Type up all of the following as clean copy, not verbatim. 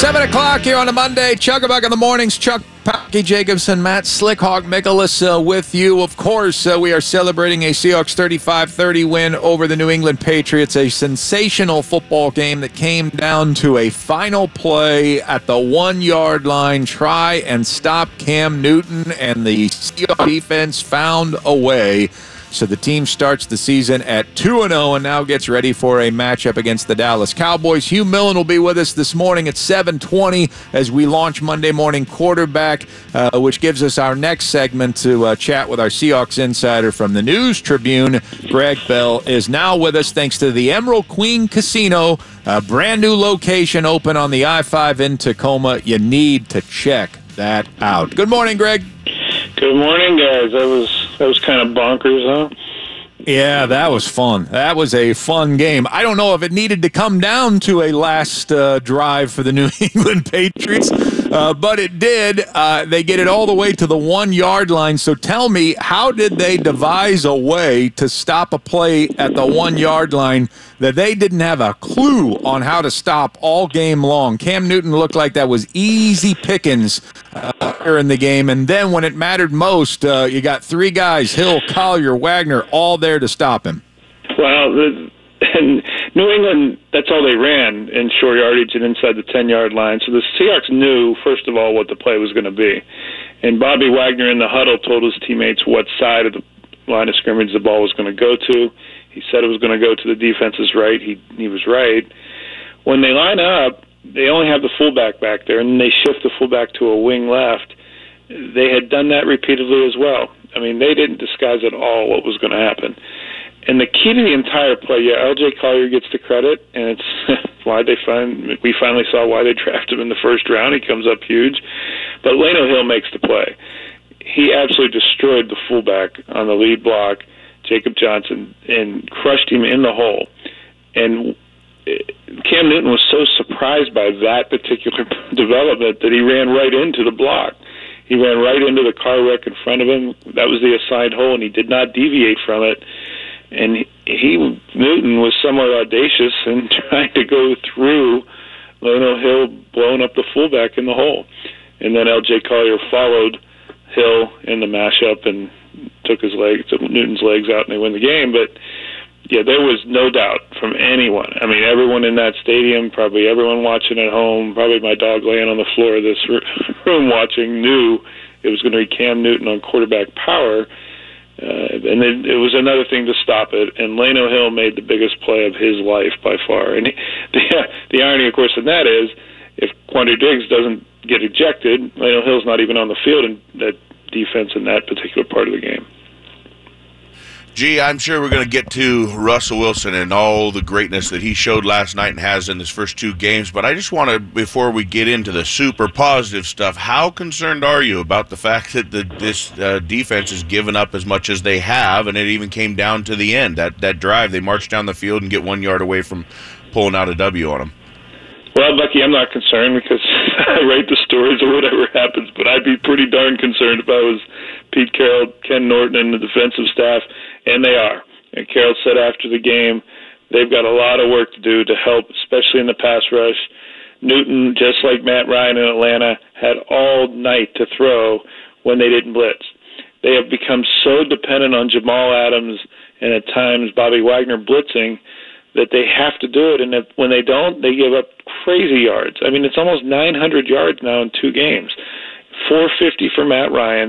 7 o'clock here on a Monday. Chug-a-Buck in the mornings. Chuck Pocky Jacobson, Matt Slickhawk Mikolas with you. Of course, we are celebrating a Seahawks 35-30 win over the New England Patriots. A sensational football game that came down to a final play at the 1-yard line. Try and stop Cam Newton, and the Seahawks defense found a way. So the team starts the season at 2-0 and now gets ready for a matchup against the Dallas Cowboys. Hugh Millen will be with us this morning at 7:20 as we launch Monday Morning Quarterback, which gives us our next segment to chat with our Seahawks insider from the News Tribune. Greg Bell is now with us thanks to the Emerald Queen Casino, a brand new location open on the I-5 in Tacoma. You need to check that out. Good morning, Greg. Good morning, guys. That was kind of bonkers, huh? Yeah, that was fun. That was a fun game. I don't know if it needed to come down to a last drive for the New England Patriots, but it did. They get it all the way to the 1-yard line. So tell me, how did they devise a way to stop a play at the 1-yard line that they didn't have a clue on how to stop all game long? Cam Newton looked like that was easy pickings in the game, and then when it mattered most, you got three guys, Hill, Collier, Wagner, all there to stop him. Well, and New England, that's all they ran in short yardage and inside the 10-yard line. So the Seahawks knew, first of all, what the play was going to be. And Bobby Wagner in the huddle told his teammates what side of the line of scrimmage the ball was going to go to. He said it was going to go to the defense's right. He was right. When they line up, they only have the fullback back there, and they shift the fullback to a wing left. They had done that repeatedly as well. I mean, they didn't disguise at all what was going to happen. And the key to the entire play, L.J. Collier gets the credit, and it's why we finally saw why they drafted him in the first round. He comes up huge. But Leno Hill makes the play. He absolutely destroyed the fullback on the lead block, Jacob Johnson, and crushed him in the hole. And Cam Newton was so surprised by that particular development that he ran right into the block. He ran right into the car wreck in front of him. That was the assigned hole, and he did not deviate from it. And Newton was somewhat audacious in trying to go through Leno Hill, blowing up the fullback in the hole. And then L.J. Collier followed Hill in the mashup and took Newton's legs out, and they win the game. But yeah, there was no doubt from anyone. I mean, everyone in that stadium, probably everyone watching at home, probably my dog laying on the floor of this room watching, knew it was going to be Cam Newton on quarterback power. And it was another thing to stop it. And Leno Hill made the biggest play of his life by far. And the irony, of course, in that is if Quandre Diggs doesn't get ejected, Leno Hill's not even on the field in that defense in that particular part of the game. Gee, I'm sure we're going to get to Russell Wilson and all the greatness that he showed last night and has in his first two games, but I just want to, before we get into the super positive stuff, how concerned are you about the fact that this defense has given up as much as they have, and it even came down to the end, that drive, they marched down the field and get 1 yard away from pulling out a W on them? Well, Bucky, I'm not concerned because I write the stories or whatever happens, but I'd be pretty darn concerned if I was Pete Carroll, Ken Norton, and the defensive staff, and they are. And Carroll said after the game, they've got a lot of work to do to help, especially in the pass rush. Newton, just like Matt Ryan in Atlanta, had all night to throw when they didn't blitz. They have become so dependent on Jamal Adams and at times Bobby Wagner blitzing that they have to do it, and when they don't, they give up crazy yards. I mean, it's almost 900 yards now in 2 games. 450 for Matt Ryan,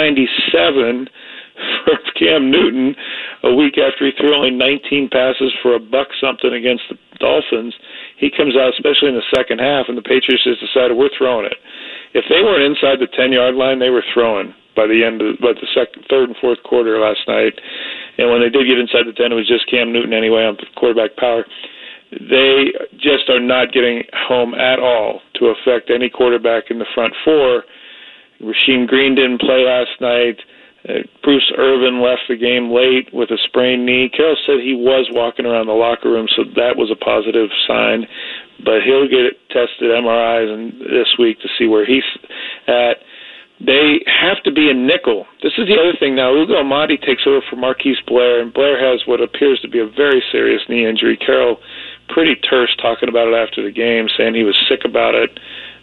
397 for Cam Newton a week after he threw only 19 passes for $1-something against the Dolphins. He comes out, especially in the second half, and the Patriots just decided, we're throwing it. If they weren't inside the 10-yard line, they were throwing by the third and fourth quarter last night. And when they did get inside the 10, it was just Cam Newton anyway on quarterback power. They just are not getting home at all to affect any quarterback in the front four. Rasheem Green didn't play last night. Bruce Irvin left the game late with a sprained knee. Carroll said he was walking around the locker room, so that was a positive sign. But he'll get tested MRIs this week to see where he's at. They have to be a nickel. This is the other thing now. Ugo Amadi takes over for Marquise Blair, and Blair has what appears to be a very serious knee injury. Carroll pretty terse talking about it after the game, saying he was sick about it.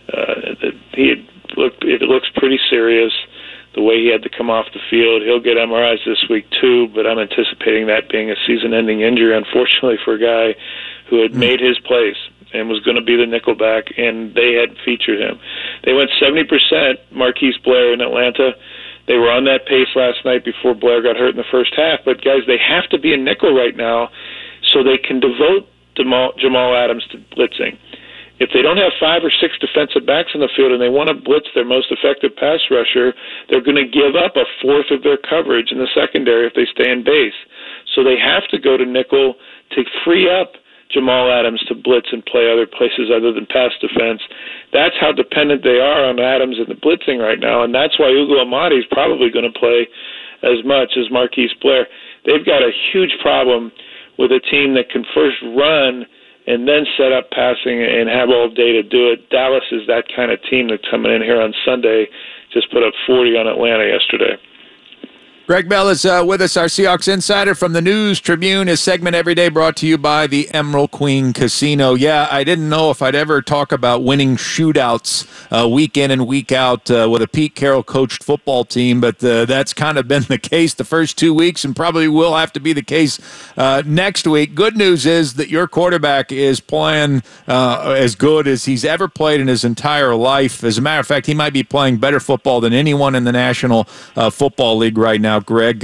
It looks pretty serious, the way he had to come off the field. He'll get MRIs this week too, but I'm anticipating that being a season-ending injury, unfortunately, for a guy who had made his place and was going to be the nickelback, and they had featured him. They went 70% Marquise Blair in Atlanta. They were on that pace last night before Blair got hurt in the first half. But, guys, they have to be a nickel right now so they can devote Jamal Adams to blitzing. If they don't have 5 or 6 defensive backs in the field and they want to blitz their most effective pass rusher, they're going to give up a fourth of their coverage in the secondary if they stay in base. So they have to go to nickel to free up Jamal Adams to blitz and play other places other than pass defense. That's how dependent they are on Adams and the blitzing right now, and that's why Ugo Amadi is probably going to play as much as Marquise Blair. They've got a huge problem with a team that can first run and then set up passing and have all day to do it. Dallas is that kind of team that's coming in here on Sunday, just put up 40 on Atlanta yesterday. Greg Bell is with us, our Seahawks insider from the News Tribune. His segment every day brought to you by the Emerald Queen Casino. Yeah, I didn't know if I'd ever talk about winning shootouts week in and week out with a Pete Carroll coached football team, but that's kind of been the case the first 2 weeks and probably will have to be the case next week. Good news is that your quarterback is playing as good as he's ever played in his entire life. As a matter of fact, he might be playing better football than anyone in the National Football League right now. Greg,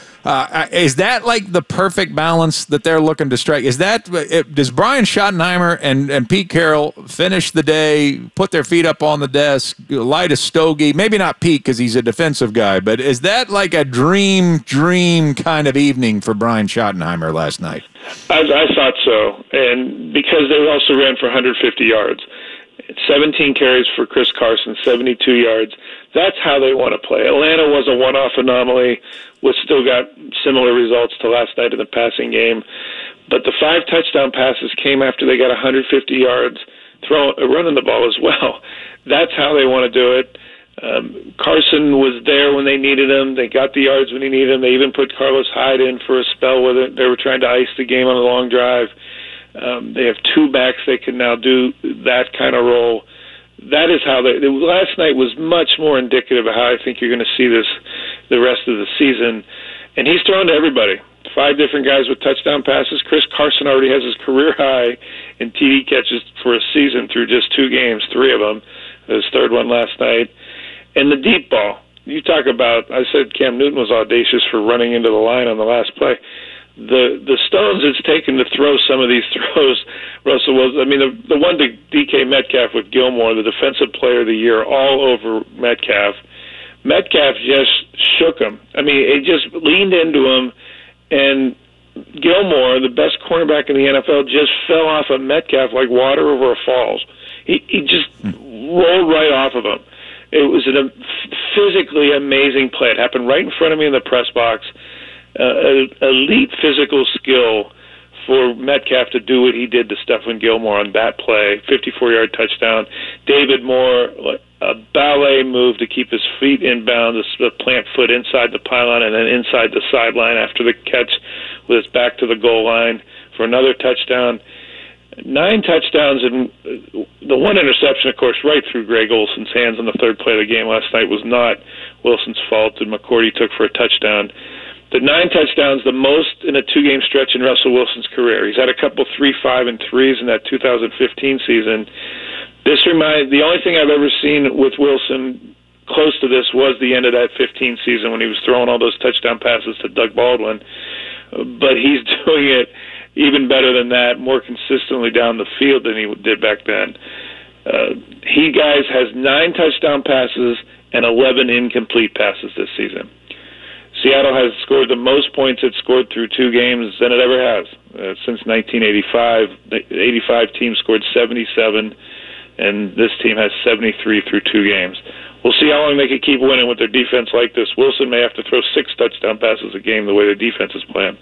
is that like the perfect balance that they're looking to strike? Is that does Brian Schottenheimer and Pete Carroll finish the day, put their feet up on the desk, light a stogie? Maybe not Pete because he's a defensive guy, but is that like a dream kind of evening for Brian Schottenheimer last night? I thought so, and because they also ran for 150 yards. 17 carries for Chris Carson, 72 yards. That's how they want to play. Atlanta was a one-off anomaly, which still got similar results to last night in the passing game. But the 5 touchdown passes came after they got 150 yards running the ball as well. That's how they want to do it. Carson was there when they needed him. They got the yards when he needed them. They even put Carlos Hyde in for a spell where they were trying to ice the game on a long drive. They have 2 backs they can now do that kind of role. That is how last night was much more indicative of how I think you're going to see this the rest of the season. And he's thrown to everybody. 5 different guys with touchdown passes. Chris Carson already has his career high in TD catches for a season through just 2 games, 3 of them. His 3rd one last night. And the deep ball. You talk about, I said Cam Newton was audacious for running into the line on the last play. The stones it's taken to throw some of these throws, Russell Wilson. I mean, the one to DK Metcalf with Gilmore, the Defensive Player of the Year, all over Metcalf. Metcalf just shook him. I mean, it just leaned into him, and Gilmore, the best cornerback in the NFL, just fell off of Metcalf like water over a falls. He just rolled right off of him. It was a physically amazing play. It happened right in front of me in the press box. Elite physical skill for Metcalf to do what he did to Stephon Gilmore on that play, 54-yard touchdown. David Moore, a ballet move to keep his feet inbound, the plant foot inside the pylon and then inside the sideline after the catch with his back to the goal line for another touchdown. 9 touchdowns, and the one interception, of course, right through Greg Olson's hands on the 3rd play of the game last night was not Wilson's fault, and McCourty took for a touchdown. The 9 touchdowns, the most in a 2-game stretch in Russell Wilson's career. He's had a couple 3, 5, and 3s in that 2015 season. The only thing I've ever seen with Wilson close to this was the end of that 15 season when he was throwing all those touchdown passes to Doug Baldwin. But he's doing it even better than that, more consistently down the field than he did back then. He, guys, has 9 touchdown passes and 11 incomplete passes this season. Seattle has scored the most points it's scored through 2 games than it ever has. Since 1985, the 85 team scored 77, and this team has 73 through 2 games. We'll see how long they can keep winning with their defense like this. Wilson may have to throw 6 touchdown passes a game the way their defense is playing.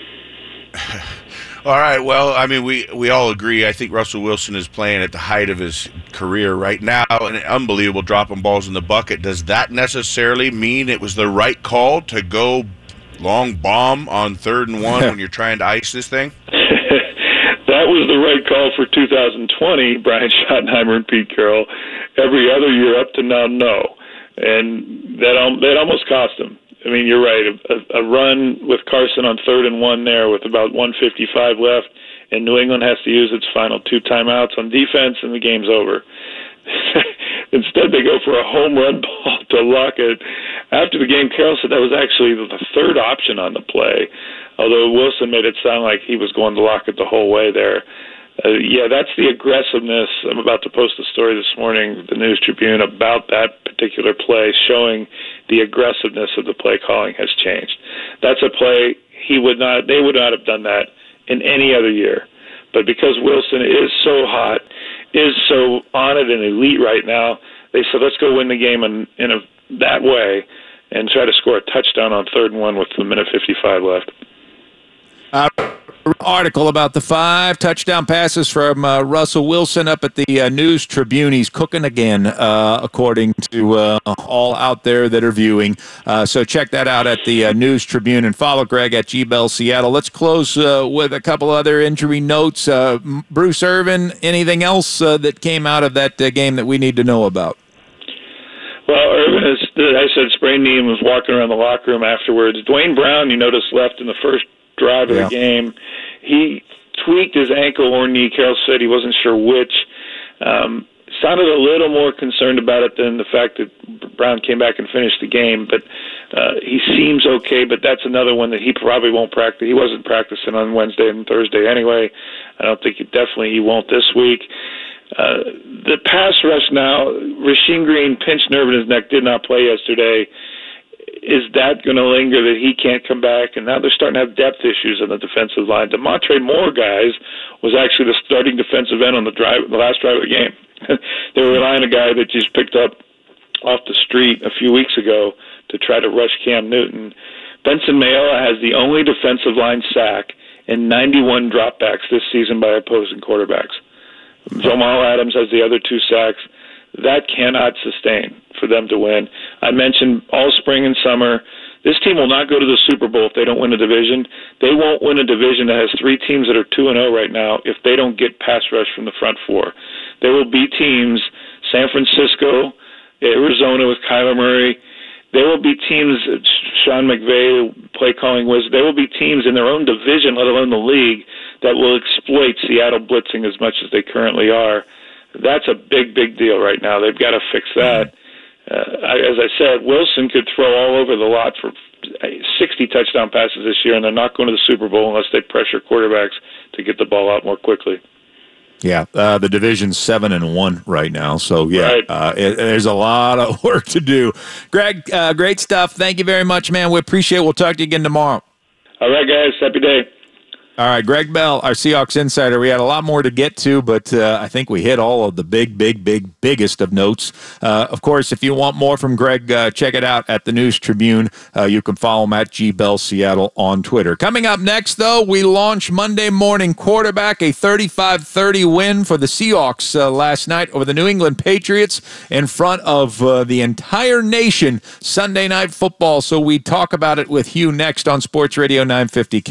All right, well, I mean, we all agree. I think Russell Wilson is playing at the height of his career right now, and unbelievable dropping balls in the bucket. Does that necessarily mean it was the right call to go long bomb on 3rd and 1 when you're trying to ice this thing? That was was the right call for 2020, Brian Schottenheimer and Pete Carroll. Every other year up to now, no. And that almost cost him. I mean, you're right. A run with Carson on 3rd and 1 there with about 1:55 left, and New England has to use its final 2 timeouts on defense, and the game's over. Instead, they go for a home run ball to Lockett. After the game, Carroll said that was actually the 3rd option on the play, although Wilson made it sound like he was going to Lockett the whole way there. Yeah, that's the aggressiveness. I'm about to post a story this morning, the News Tribune, about that particular play, showing the aggressiveness of the play calling has changed. That's a play they would not have done that in any other year. But because Wilson is so hot, is so on it and elite right now, they said, let's go win the game in that way and try to score a touchdown on 3rd and 1 with a minute 55 left. Article about the 5 touchdown passes from Russell Wilson up at the News Tribune. He's cooking again, according to all out there that are viewing. So check that out at the News Tribune and follow Greg at GBell Seattle. Let's close with a couple other injury notes. Bruce Irvin, anything else that came out of that game that we need to know about? Well, Irvin, as I said, sprained knee and was walking around the locker room afterwards. Dwayne Brown, you notice, left in the first drive of the game. He tweaked his ankle or knee. Carroll said he wasn't sure which. Sounded a little more concerned about it than the fact that Brown came back and finished the game. But he seems okay, but that's another one that he probably won't practice. He wasn't practicing on Wednesday and Thursday anyway. I don't think he won't this week. The pass rush now, Rasheem Green pinched nerve in his neck, did not play yesterday. Is that going to linger that he can't come back? And now they're starting to have depth issues on the defensive line. DeMontre Moore, guys, was actually the starting defensive end on the last drive of the game. They were relying on a guy that just picked up off the street a few weeks ago to try to rush Cam Newton. Benson Mayowa has the only defensive line sack and 91 dropbacks this season by opposing quarterbacks. Jamal Adams has the other 2 sacks. That cannot sustain for them to win. I mentioned all spring and summer, this team will not go to the Super Bowl if they don't win a division. They won't win a division that has 3 teams that are 2-0 right now if they don't get pass rush from the front 4. There will be teams, San Francisco, Arizona with Kyler Murray. There will be teams, Sean McVay, play calling wizard. There will be teams in their own division, let alone the league, that will exploit Seattle blitzing as much as they currently are. That's a big, big deal right now. They've got to fix that. As I said, Wilson could throw all over the lot for 60 touchdown passes this year, and they're not going to the Super Bowl unless they pressure quarterbacks to get the ball out more quickly. Yeah, the division's 7-1 right now, so yeah, right. There's a lot of work to do. Greg, great stuff. Thank you very much, man. We appreciate it. We'll talk to you again tomorrow. All right, guys. Happy day. All right, Greg Bell, our Seahawks insider. We had a lot more to get to, but I think we hit all of the biggest of notes. Of course, if you want more from Greg, check it out at the News Tribune. You can follow him at GBell Seattle on Twitter. Coming up next, though, we launch Monday Morning Quarterback, a 35-30 win for the Seahawks last night over the New England Patriots in front of the entire nation. Sunday Night Football. So we talk about it with Hugh next on Sports Radio 950.